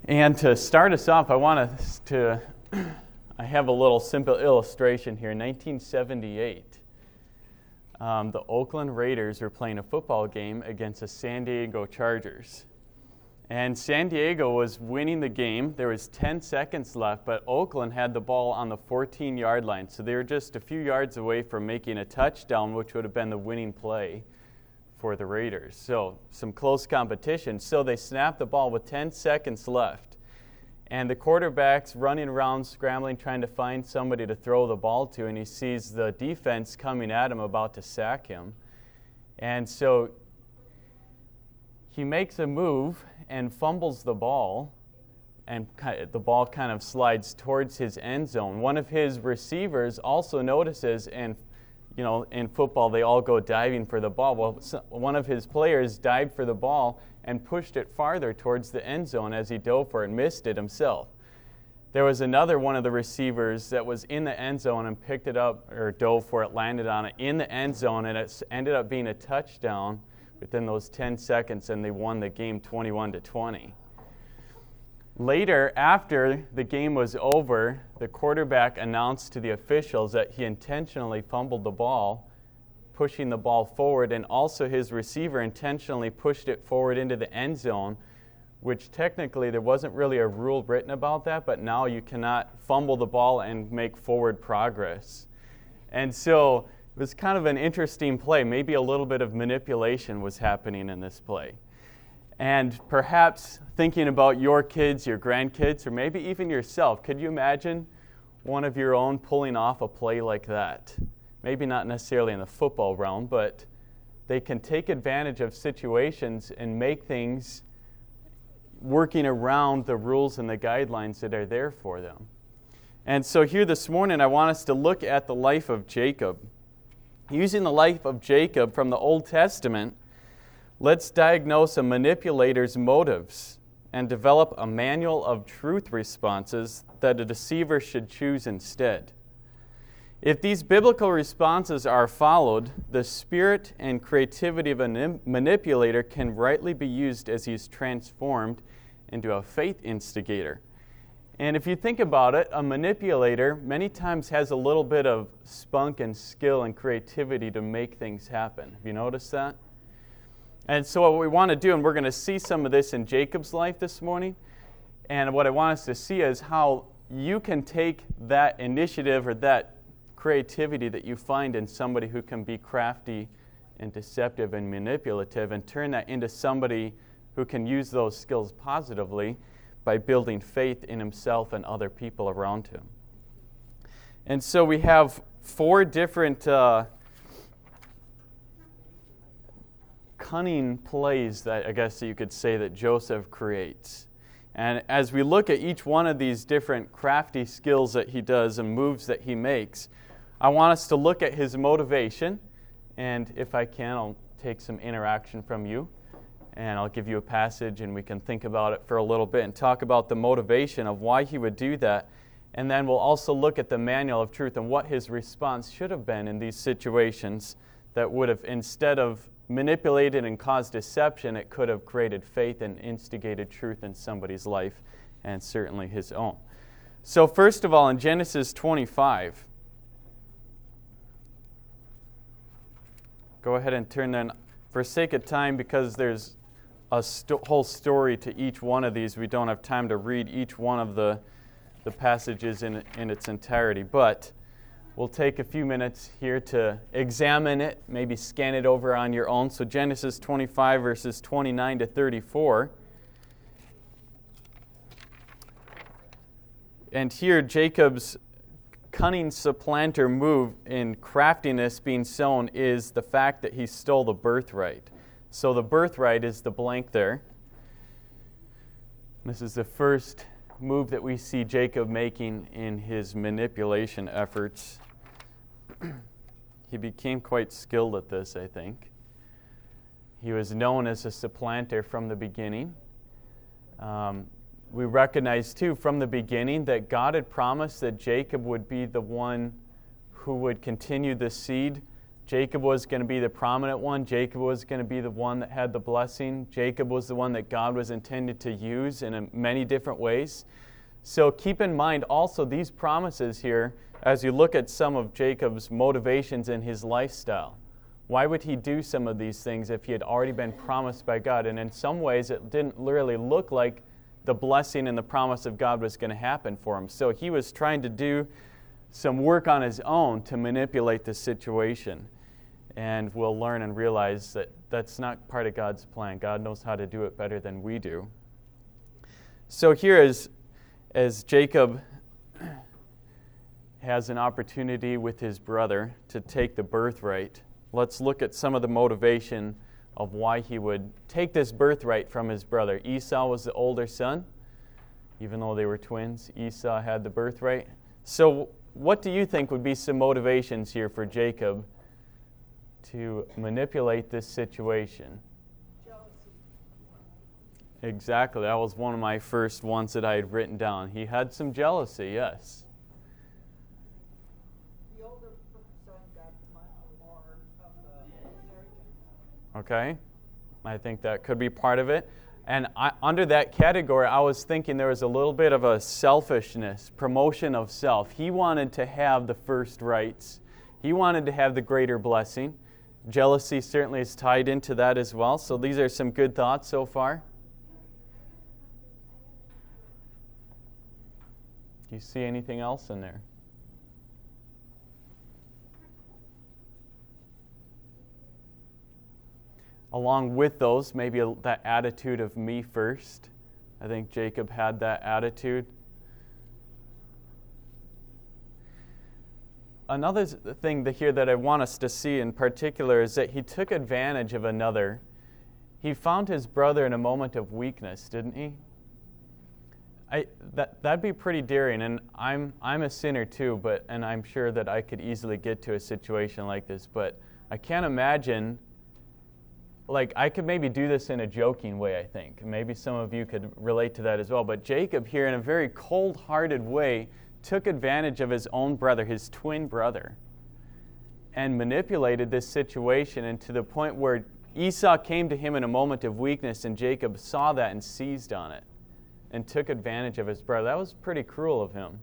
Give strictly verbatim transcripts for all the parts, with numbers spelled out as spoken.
And to start us off, I want us to, I have a little simple illustration here. nineteen seventy-eight, um, the Oakland Raiders were playing a football game against the San Diego Chargers. And San Diego was winning the game. There was ten seconds left, but Oakland had the ball on the fourteen-yard line. So they were just a few yards away from making a touchdown, which would have been the winning play for the Raiders. So some close competition. So they snapped the ball with ten seconds left. And the quarterback's running around, scrambling, trying to find somebody to throw the ball to, and he sees the defense coming at him, about to sack him. And so he makes a move and fumbles the ball, and the ball kind of slides towards his end zone. One of his receivers also notices, and you know, in football they all go diving for the ball. Well, one of his players dived for the ball and pushed it farther towards the end zone as he dove for it and missed it himself. There was another one of the receivers that was in the end zone and picked it up, or dove for it, landed on it in the end zone, and it ended up being a touchdown within those ten seconds, and they won the game twenty-one to twenty. Later, after the game was over, the quarterback announced to the officials that he intentionally fumbled the ball, pushing the ball forward, and also his receiver intentionally pushed it forward into the end zone, which technically there wasn't really a rule written about that, but now you cannot fumble the ball and make forward progress. And so it was kind of an interesting play. Maybe a little bit of manipulation was happening in this play. And perhaps thinking about your kids, your grandkids, or maybe even yourself, could you imagine one of your own pulling off a play like that? Maybe not necessarily in the football realm, but they can take advantage of situations and make things working around the rules and the guidelines that are there for them. And so here this morning, I want us to look at the life of Jacob. Using the life of Jacob from the Old Testament, let's diagnose a manipulator's motives and develop a manual of truth responses that a deceiver should choose instead. If these biblical responses are followed, the spirit and creativity of a manipulator can rightly be used as he is transformed into a faith instigator. And if you think about it, a manipulator many times has a little bit of spunk and skill and creativity to make things happen. Have you noticed that? And so what we want to do, and we're going to see some of this in Jacob's life this morning, and what I want us to see is how you can take that initiative or that creativity that you find in somebody who can be crafty and deceptive and manipulative and turn that into somebody who can use those skills positively by building faith in himself and other people around him. And so we have four different uh, cunning plays that I guess you could say that Joseph creates. And as we look at each one of these different crafty skills that he does and moves that he makes, I want us to look at his motivation, and if I can, I'll take some interaction from you, and I'll give you a passage and we can think about it for a little bit and talk about the motivation of why he would do that. And then we'll also look at the manual of truth and what his response should have been in these situations that would have, instead of manipulated and caused deception, it could have created faith and instigated truth in somebody's life, and certainly his own. So first of all, in Genesis twenty-five, go ahead and turn then, for sake of time, because there's a sto- whole story to each one of these. We don't have time to read each one of the, the passages in, in its entirety, but we'll take a few minutes here to examine it, maybe scan it over on your own. So Genesis twenty-five, verses twenty-nine to thirty-four. And here Jacob's cunning supplanter move in craftiness being shown is the fact that he stole the birthright. So the birthright is the blank there. This is the first move that we see Jacob making in his manipulation efforts. He became quite skilled at this, I think. He was known as a supplanter from the beginning. Um, we recognize, too, from the beginning that God had promised that Jacob would be the one who would continue the seed Jacob was going to be the prominent one. Jacob was going to be the one that had the blessing. Jacob was the one that God was intended to use in many different ways. So keep in mind also these promises here as you look at some of Jacob's motivations in his lifestyle. Why would he do some of these things if he had already been promised by God? And in some ways it didn't really look like the blessing and the promise of God was going to happen for him. So he was trying to do some work on his own to manipulate the situation. And we'll learn and realize that that's not part of God's plan. God knows how to do it better than we do. So here is, as Jacob has an opportunity with his brother to take the birthright, let's look at some of the motivation of why he would take this birthright from his brother. Esau was the older son. Even though they were twins, Esau had the birthright. So what do you think would be some motivations here for Jacob to manipulate this situation? Jealousy. Exactly. That was one of my first ones that I had written down. He had some jealousy, yes. The older son got more of the inheritance. Okay. I think that could be part of it. And I, under that category, I was thinking there was a little bit of a selfishness, promotion of self. He wanted to have the first rights. He wanted to have the greater blessing. Jealousy certainly is tied into that as well. So these are some good thoughts so far. Do you see anything else in there? Along with those, maybe a, that attitude of me first. I think Jacob had that attitude. Another thing to here that I want us to see in particular is that he took advantage of another. He found his brother in a moment of weakness, didn't he? I, that, that'd be pretty daring, and I'm I'm a sinner too, but and I'm sure that I could easily get to a situation like this, but I can't imagine, like I could maybe do this in a joking way, I think. Maybe some of you could relate to that as well, but Jacob here in a very cold-hearted way took advantage of his own brother, his twin brother, and manipulated this situation, and to the point where Esau came to him in a moment of weakness, and Jacob saw that and seized on it and took advantage of his brother. That was pretty cruel of him.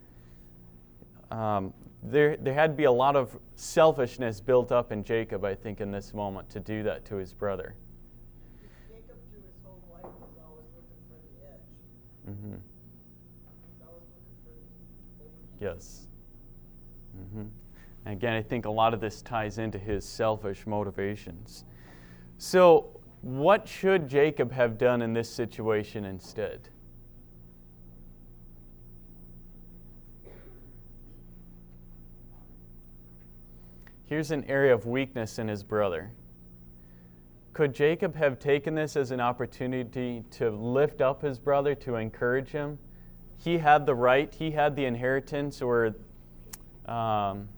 Um, there, there had to be a lot of selfishness built up in Jacob, I think, in this moment to do that to his brother. Jacob, through his whole life, was always looking for the edge. Mm-hmm. He's always looking for the opening. Yes. Mm-hmm. And again, I think a lot of this ties into his selfish motivations. So, what should Jacob have done in this situation instead? Here's an area of weakness in his brother. Could Jacob have taken this as an opportunity to lift up his brother, to encourage him? He had the right, he had the inheritance, or um,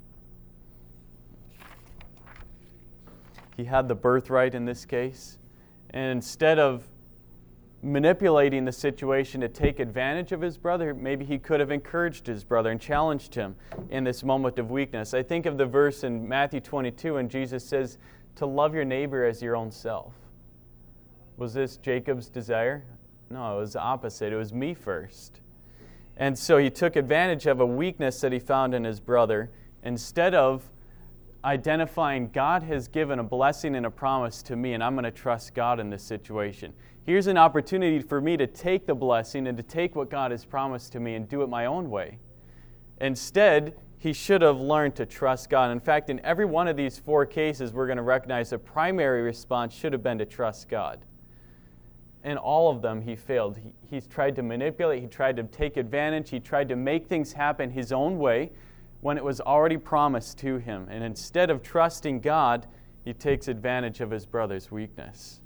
he had the birthright in this case. And instead of manipulating the situation to take advantage of his brother, maybe he could have encouraged his brother and challenged him in this moment of weakness. I think of the verse in Matthew twenty-two when Jesus says to love your neighbor as your own self. Was this Jacob's desire? No, it was the opposite. It was me first. And so he took advantage of a weakness that he found in his brother. Instead of identifying God has given a blessing and a promise to me, and I'm going to trust God in this situation. Here's an opportunity for me to take the blessing and to take what God has promised to me and do it my own way. Instead, he should have learned to trust God. In fact, in every one of these four cases, we're going to recognize the primary response should have been to trust God. In all of them, he failed. He, he's tried to manipulate. He tried to take advantage. He tried to make things happen his own way when it was already promised to him. And instead of trusting God, he takes advantage of his brother's weakness.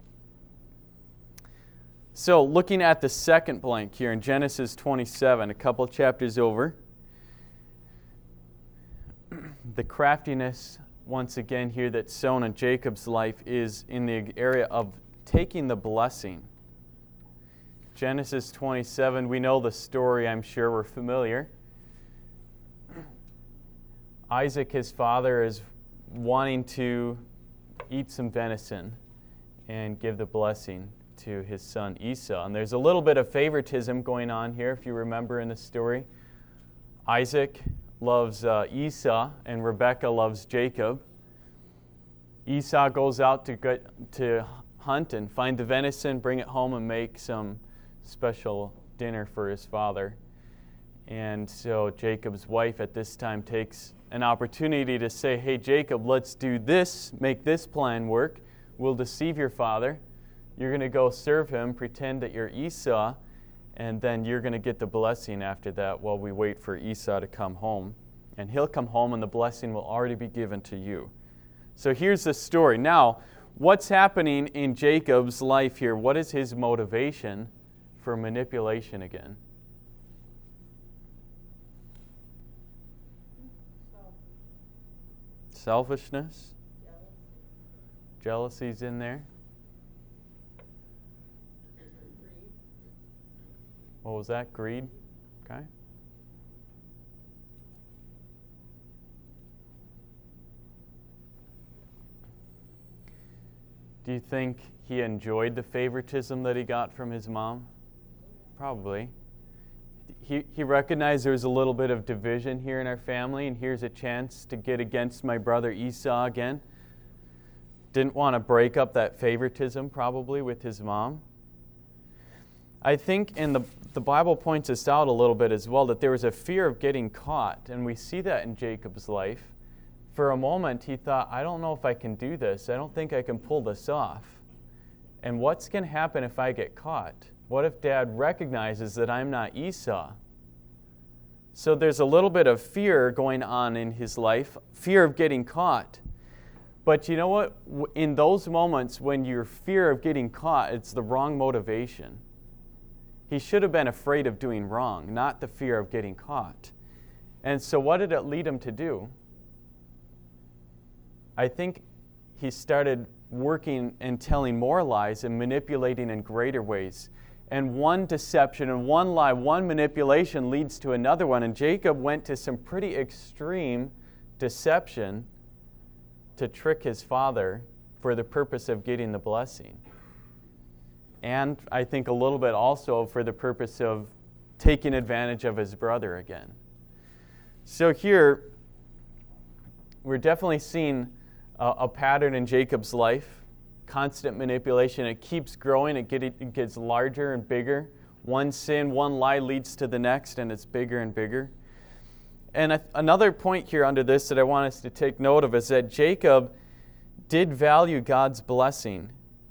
So, looking at the second blank here in Genesis twenty-seven, a couple chapters over, the craftiness, once again here, that's sown in Jacob's life is in the area of taking the blessing. Genesis twenty-seven, we know the story, I'm sure we're familiar. Isaac, his father, is wanting to eat some venison and give the blessing to his son Esau. And there's a little bit of favoritism going on here, if you remember in the story. Isaac loves uh, Esau, and Rebekah loves Jacob. Esau goes out to get, to hunt and find the venison, bring it home, and make some special dinner for his father. And so Jacob's wife at this time takes an opportunity to say, hey, Jacob, let's do this, make this plan work. We'll deceive your father. You're going to go serve him, pretend that you're Esau, and then you're going to get the blessing after that while we wait for Esau to come home. And he'll come home and the blessing will already be given to you. So here's the story. Now, what's happening in Jacob's life here? What is his motivation for manipulation again? Selfishness. Jealousy's in there. What was that? Greed? Okay. Do you think he enjoyed the favoritism that he got from his mom? Probably. He, he recognized there was a little bit of division here in our family, and here's a chance to get against my brother Esau again. Didn't want to break up that favoritism, probably, with his mom. I think, and the, the Bible points this out a little bit as well, that there was a fear of getting caught, and we see that in Jacob's life. For a moment, he thought, I don't know if I can do this. I don't think I can pull this off. And what's going to happen if I get caught? What if Dad recognizes that I'm not Esau? So there's a little bit of fear going on in his life, fear of getting caught. But you know what? In those moments when you're fear of getting caught, it's the wrong motivation. He should have been afraid of doing wrong, not the fear of getting caught. And so what did it lead him to do? I think he started working and telling more lies and manipulating in greater ways. And one deception and one lie, one manipulation leads to another one. And Jacob went to some pretty extreme deception to trick his father for the purpose of getting the blessing. And I think a little bit also for the purpose of taking advantage of his brother again. So here, we're definitely seeing a, a pattern in Jacob's life. Constant manipulation. It keeps growing. It, get, it gets larger and bigger. One sin, one lie leads to the next, and it's bigger and bigger. And a, another point here under this that I want us to take note of is that Jacob did value God's blessing.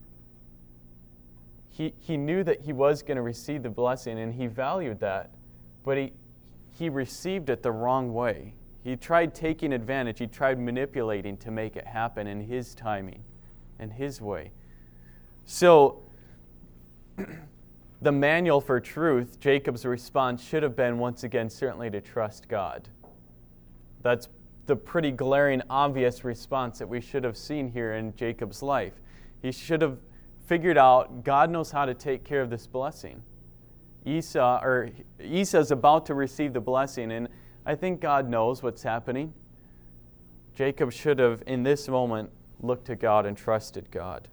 He, he knew that he was going to receive the blessing, and he valued that, but he, he received it the wrong way. He tried taking advantage. He tried manipulating to make it happen in his timing, in his way. So, the manual for truth, Jacob's response should have been, once again, certainly to trust God. That's the pretty glaring, obvious response that we should have seen here in Jacob's life. He should have figured out God knows how to take care of this blessing. Esau, or Esau's about to receive the blessing, and I think God knows what's happening. Jacob should have, in this moment, looked to God and trusted God.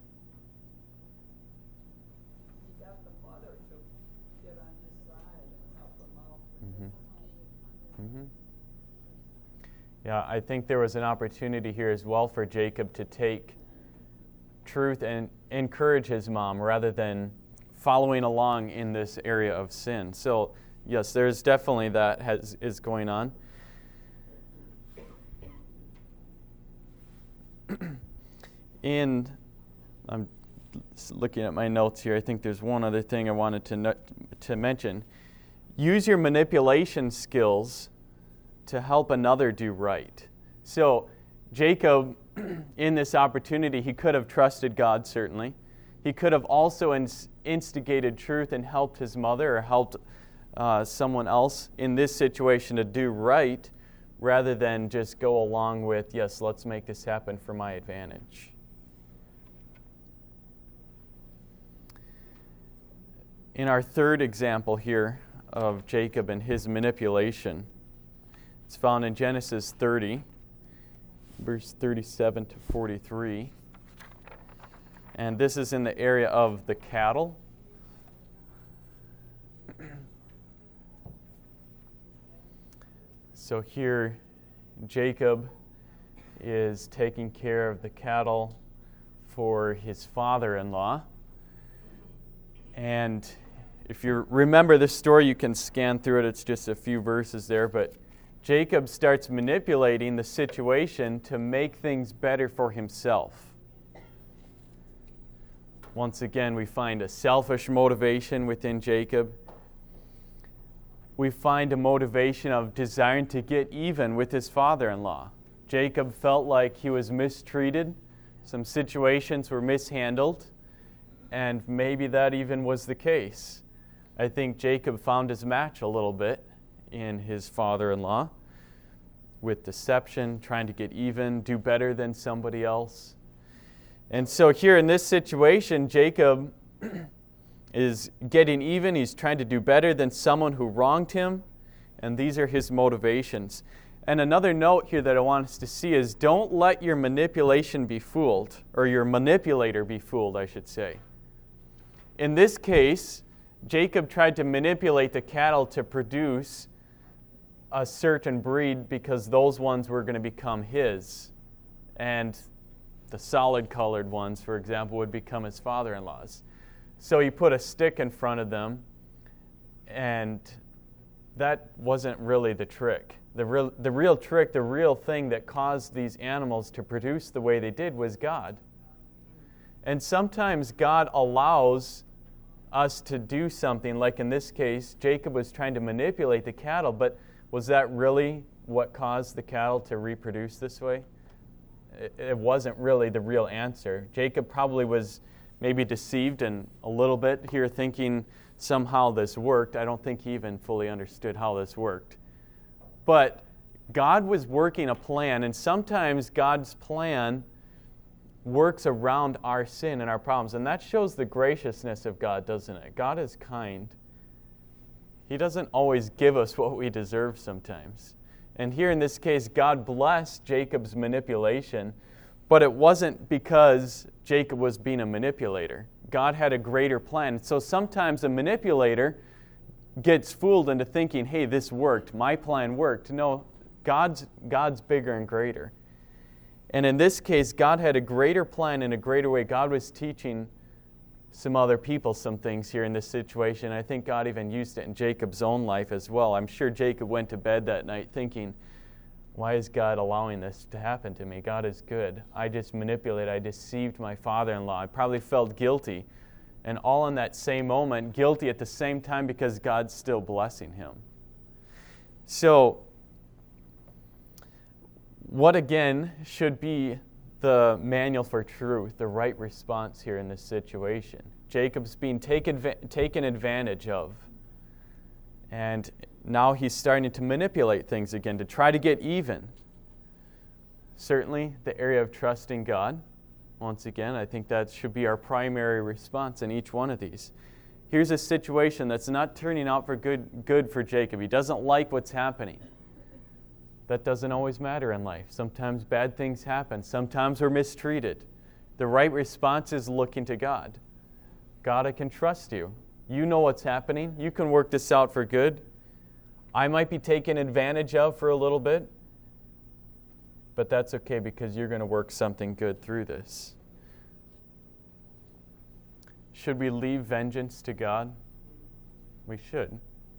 He got the mother to get on his side and help him out. Mm-hmm. Mm-hmm. Yeah, I think there was an opportunity here as well for Jacob to take truth and encourage his mom rather than following along in this area of sin. So, yes, there's definitely that has, is going on. And I'm looking at my notes here. I think there's one other thing I wanted to no- to mention. Use your manipulation skills to help another do right. So Jacob, in this opportunity, he could have trusted God, certainly. He could have also ins- instigated truth and helped his mother or helped uh, someone else in this situation to do right, rather than just go along with, yes, let's make this happen for my advantage. In our third example here of Jacob and his manipulation, it's found in Genesis thirty. verse thirty-seven to forty-three. And this is in the area of the cattle. So here, Jacob is taking care of the cattle for his father-in-law. And if you remember this story, you can scan through it. It's just a few verses there. But Jacob starts manipulating the situation to make things better for himself. Once again, we find a selfish motivation within Jacob. We find a motivation of desiring to get even with his father-in-law. Jacob felt like he was mistreated. Some situations were mishandled. And maybe that even was the case. I think Jacob found his match a little bit in his father-in-law with deception, trying to get even, do better than somebody else. And so here in this situation, Jacob is getting even. He's trying to do better than someone who wronged him. And these are his motivations. And another note here that I want us to see is don't let your manipulation be fooled, or your manipulator be fooled, I should say. In this case, Jacob tried to manipulate the cattle to produce a certain breed because those ones were going to become his. And the solid-colored ones, for example, would become his father-in-law's. So he put a stick in front of them, and that wasn't really the trick. The real, the real trick, the real thing that caused these animals to produce the way they did was God. And sometimes God allows us to do something, like in this case, Jacob was trying to manipulate the cattle, but was that really what caused the cattle to reproduce this way? It wasn't really the real answer. Jacob probably was maybe deceived and a little bit here thinking somehow this worked. I don't think he even fully understood how this worked. But God was working a plan, and sometimes God's plan works around our sin and our problems. And that shows the graciousness of God, doesn't it? God is kind. He doesn't always give us what we deserve sometimes. And here in this case, God blessed Jacob's manipulation, but it wasn't because Jacob was being a manipulator. God had a greater plan. So sometimes a manipulator gets fooled into thinking, hey, this worked, my plan worked. No, God's, God's bigger and greater. And in this case, God had a greater plan in a greater way. God was teaching some other people some things here in this situation. I think God even used it in Jacob's own life as well. I'm sure Jacob went to bed that night thinking, why is God allowing this to happen to me? God is good. I just manipulated. I deceived my father-in-law. I probably felt guilty. And all in that same moment, guilty at the same time because God's still blessing him. So, what again should be the manual for truth, the right response here in this situation? Jacob's being taken, taken advantage of. And now he's starting to manipulate things again to try to get even. Certainly, the area of trusting God. Once again, I think that should be our primary response in each one of these. Here's a situation that's not turning out for good, good for Jacob. He doesn't like what's happening. That doesn't always matter in life. Sometimes bad things happen. Sometimes we're mistreated. The right response is looking to God. God, I can trust you. You know what's happening. You can work this out for good. I might be taken advantage of for a little bit, but that's okay because you're going to work something good through this. Should we leave vengeance to God? We should.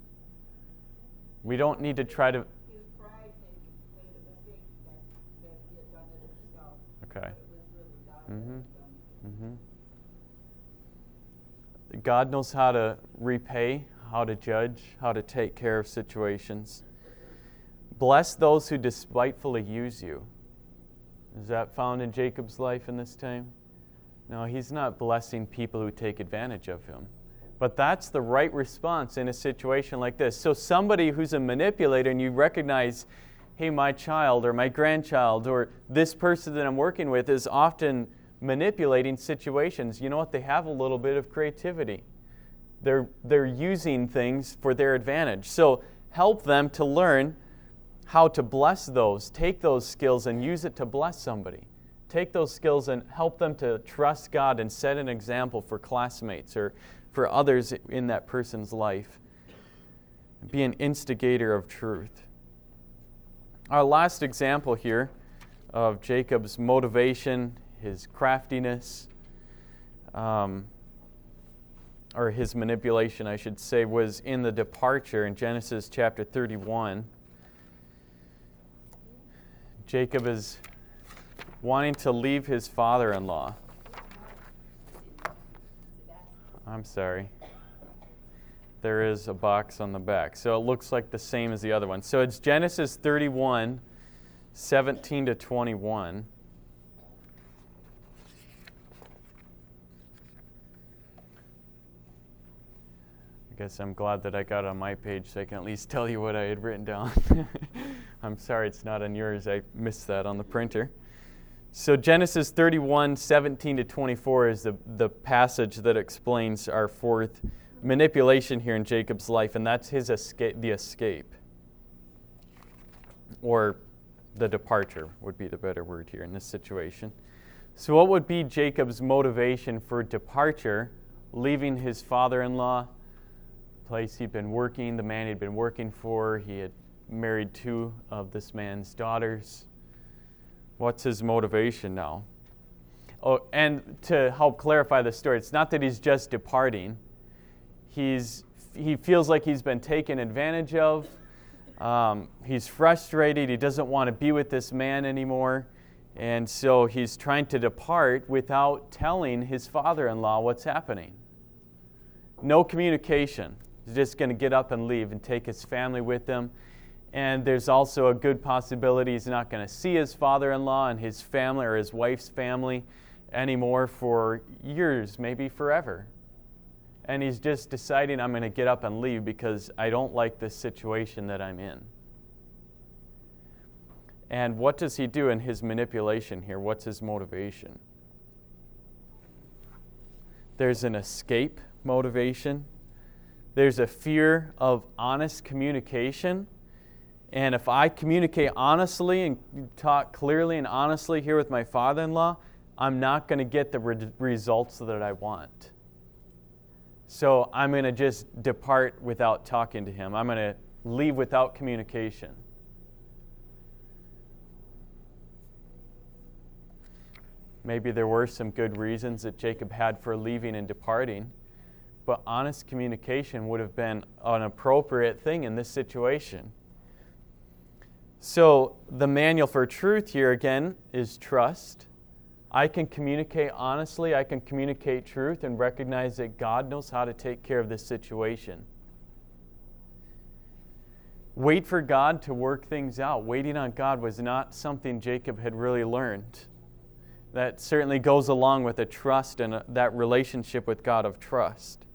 We don't need to try to... His pride made him think that, that he had done it himself. Okay. But it was really God Mm-hmm. that had done it. Mm-hmm. God knows how to repay, how to judge, how to take care of situations. Bless those who despitefully use you. Is that found in Jacob's life in this time? No, he's not blessing people who take advantage of him. But that's the right response in a situation like this. So somebody who's a manipulator and you recognize, hey, my child or my grandchild or this person that I'm working with is often manipulating situations. You know what? They have a little bit of creativity. They're, they're using things for their advantage. So help them to learn how to bless those. Take those skills and use it to bless somebody. Take those skills and help them to trust God and set an example for classmates or for others in that person's life. Be an instigator of truth. Our last example here of Jacob's motivation, his craftiness, um, or his manipulation, I should say, was in the departure in Genesis chapter thirty-one. Jacob is wanting to leave his father-in-law. I'm sorry. There is a box on the back. So it looks like the same as the other one. So it's Genesis thirty-one, seventeen to twenty-one. I guess I'm glad that I got on my page so I can at least tell you what I had written down. I'm sorry it's not on yours. I missed that on the printer. So Genesis thirty-one, seventeen to twenty-four is the, the passage that explains our fourth manipulation here in Jacob's life, and that's his escape, the escape. Or the departure would be the better word here in this situation. So what would be Jacob's motivation for departure, leaving his father-in-law, place he'd been working, the man he'd been working for? He had married two of this man's daughters. What's his motivation now? Oh, and to help clarify the story, it's not that he's just departing. He's he feels like he's been taken advantage of. Um, he's frustrated. He doesn't want to be with this man anymore. And so he's trying to depart without telling his father-in-law what's happening. No communication. He's just going to get up and leave and take his family with him. And there's also a good possibility he's not going to see his father-in-law and his family or his wife's family anymore for years, maybe forever. And he's just deciding, I'm going to get up and leave because I don't like this situation that I'm in. And what does he do in his manipulation here? What's his motivation? There's an escape motivation. There's a fear of honest communication. And if I communicate honestly and talk clearly and honestly here with my father-in-law, I'm not going to get the re- results that I want. So I'm going to just depart without talking to him. I'm going to leave without communication. Maybe there were some good reasons that Jacob had for leaving and departing, but honest communication would have been an appropriate thing in this situation. So the manual for truth here again is trust. I can communicate honestly, I can communicate truth and recognize that God knows how to take care of this situation. Wait for God to work things out. Waiting on God was not something Jacob had really learned. That certainly goes along with a trust and a, that relationship with God of trust.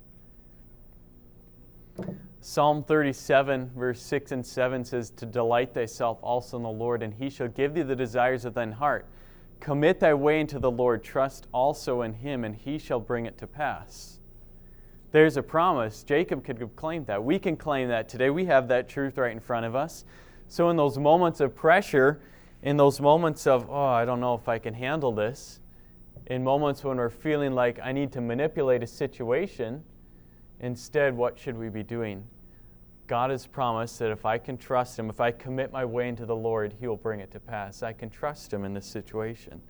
Psalm thirty-seven, verse six and seven says, "To delight thyself also in the Lord, and he shall give thee the desires of thine heart. Commit thy way into the Lord, trust also in him, and he shall bring it to pass." There's a promise. Jacob could have claimed that. We can claim that today. We have that truth right in front of us. So in those moments of pressure, in those moments of, oh, I don't know if I can handle this, in moments when we're feeling like I need to manipulate a situation, instead, what should we be doing? God has promised that if I can trust him, if I commit my way into the Lord, he will bring it to pass. I can trust him in this situation.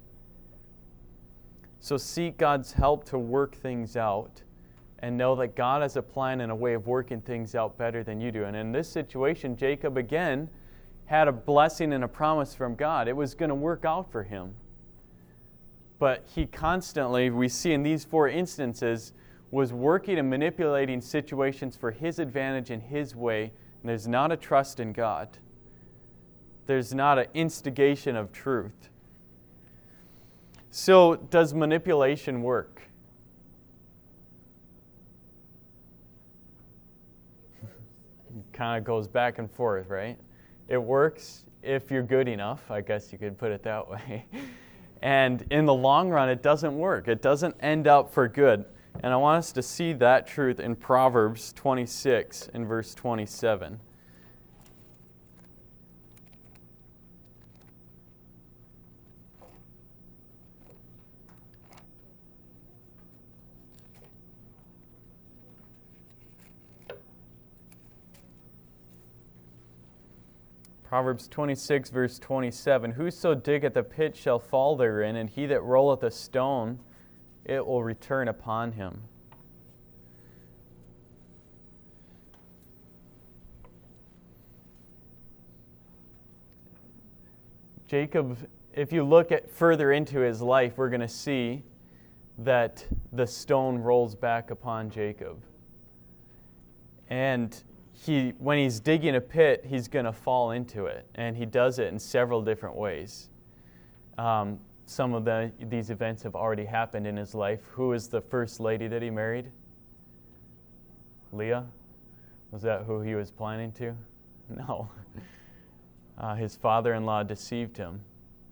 So seek God's help to work things out and know that God has a plan and a way of working things out better than you do. And in this situation, Jacob again had a blessing and a promise from God. It was going to work out for him. But he constantly, we see in these four instances, was working and manipulating situations for his advantage in his way. And there's not a trust in God. There's not an instigation of truth. So, does manipulation work? It kind of goes back and forth, right? It works if you're good enough, I guess you could put it that way. And in the long run, it doesn't work. It doesn't end up for good. And I want us to see that truth in Proverbs twenty-six and verse twenty-seven. Proverbs twenty-six, verse twenty-seven, whoso diggeth a pit shall fall therein, and he that rolleth a stone, it will return upon him. Jacob, if you look at further into his life, we're going to see that the stone rolls back upon Jacob. And he, when he's digging a pit, he's going to fall into it. And he does it in several different ways. Um, some of the, these events have already happened in his life. Who is the first lady that he married? Leah? Was that who he was planning to? No. Uh, his father-in-law deceived him.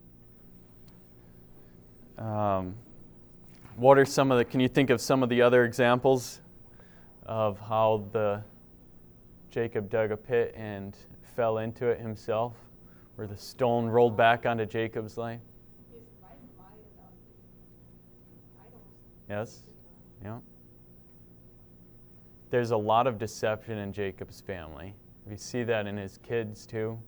Um, what are some of the, can you think of some of the other examples of how the Jacob dug a pit and fell into it himself, where the stone rolled back onto Jacob's life? His wife lied about the idols. Yes? Yeah. There's a lot of deception in Jacob's family. We see that in his kids too.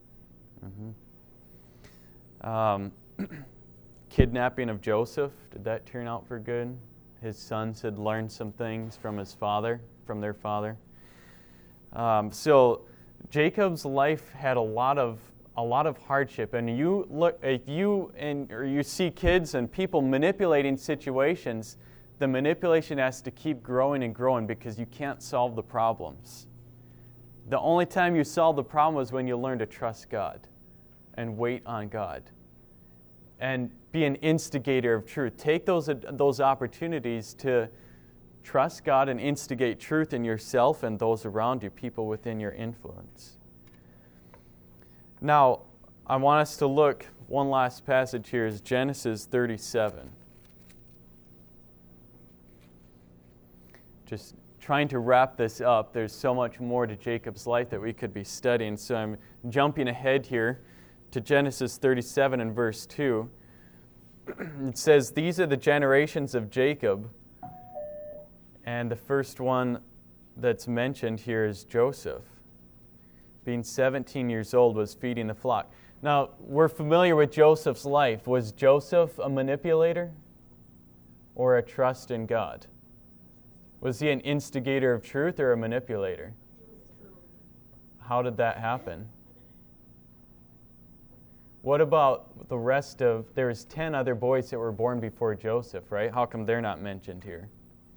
Mm-hmm. Um, kidnapping of Joseph, did that turn out for good? His sons had learned some things from his father, from their father. Um, so Jacob's life had a lot of a lot of hardship, and you look if you and or you see kids and people manipulating situations, the manipulation has to keep growing and growing because you can't solve the problems. The only time you solve the problem is when you learn to trust God and wait on God and be an instigator of truth. Take those, those opportunities to trust God and instigate truth in yourself and those around you, people within your influence. Now, I want us to look, one last passage here is Genesis thirty-seven. Just trying to wrap this up. There's so much more to Jacob's life that we could be studying. So I'm jumping ahead here to Genesis thirty-seven and verse two. It says, these are the generations of Jacob. And the first one that's mentioned here is Joseph. Being seventeen years old, was feeding the flock. Now, we're familiar with Joseph's life. Was Joseph a manipulator or a trust in God? Was he an instigator of truth or a manipulator? How did that happen? What about the rest of, there was ten other boys that were born before Joseph, right? How come they're not mentioned here?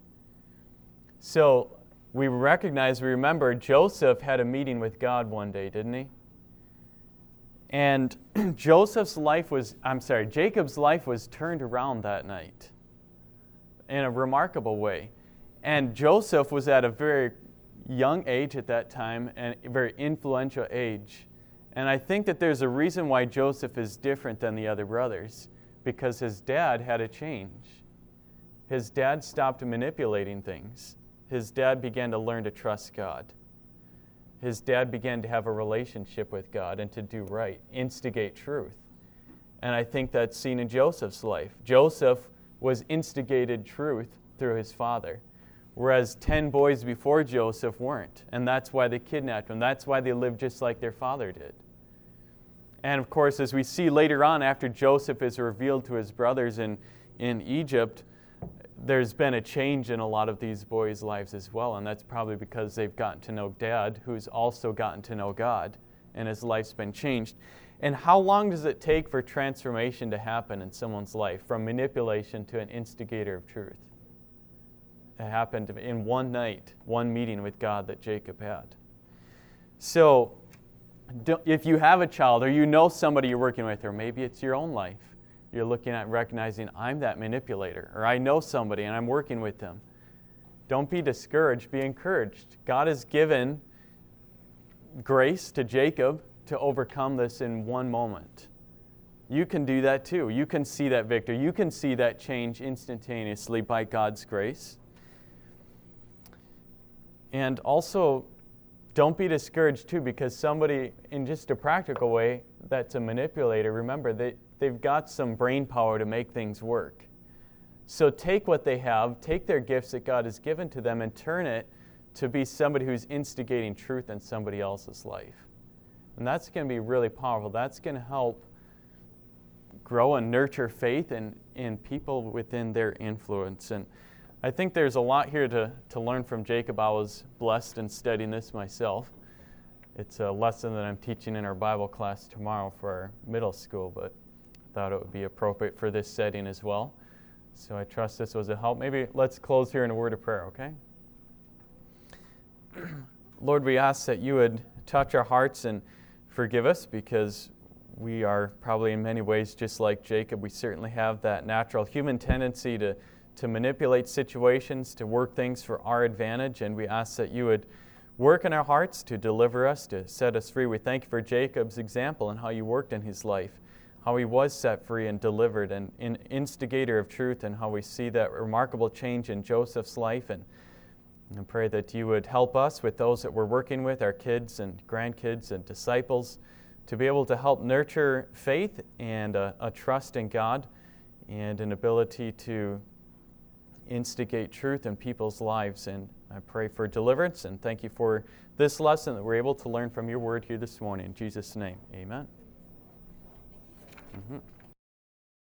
So we recognize, we remember, Joseph had a meeting with God one day, didn't he? And Joseph's life was, I'm sorry, Jacob's life was turned around that night in a remarkable way. And Joseph was at a very young age at that time and a very influential age. And I think that there's a reason why Joseph is different than the other brothers, because his dad had a change. His dad stopped manipulating things. His dad began to learn to trust God. His dad began to have a relationship with God and to do right, instigate truth. And I think that's seen in Joseph's life. Joseph was instigated truth through his father, whereas ten boys before Joseph weren't. And that's why they kidnapped him. That's why they lived just like their father did. And of course, as we see later on, after Joseph is revealed to his brothers in, in Egypt, there's been a change in a lot of these boys' lives as well. And that's probably because they've gotten to know Dad, who's also gotten to know God, and his life's been changed. And how long does it take for transformation to happen in someone's life, from manipulation to an instigator of truth? It happened in one night, one meeting with God that Jacob had. So if you have a child, or you know somebody you're working with, or maybe it's your own life, you're looking at recognizing, I'm that manipulator, or I know somebody and I'm working with them. Don't be discouraged, be encouraged. God has given grace to Jacob to overcome this in one moment. You can do that too. You can see that victory. You can see that change instantaneously by God's grace. And also, don't be discouraged too, because somebody, in just a practical way, that's a manipulator, remember, they, they've got some brain power to make things work. So take what they have, take their gifts that God has given to them, and turn it to be somebody who's instigating truth in somebody else's life. And that's going to be really powerful. That's going to help grow and nurture faith in, in people within their influence. And I think there's a lot here to, to learn from Jacob. I was blessed in studying this myself. It's a lesson that I'm teaching in our Bible class tomorrow for our middle school, but I thought it would be appropriate for this setting as well. So I trust this was a help. Maybe let's close here in a word of prayer, okay? Lord, we ask that you would touch our hearts and forgive us, because we are probably in many ways just like Jacob. We certainly have that natural human tendency to, to manipulate situations, to work things for our advantage, and we ask that you would work in our hearts to deliver us, to set us free. We thank you for Jacob's example and how you worked in his life, how he was set free and delivered, and an instigator of truth, and how we see that remarkable change in Joseph's life. And I pray that you would help us with those that we're working with, our kids and grandkids and disciples, to be able to help nurture faith and a, a trust in God and an ability to instigate truth in people's lives. And I pray for deliverance, and thank you for this lesson that we're able to learn from your word here this morning. In Jesus' name, amen. Mm-hmm.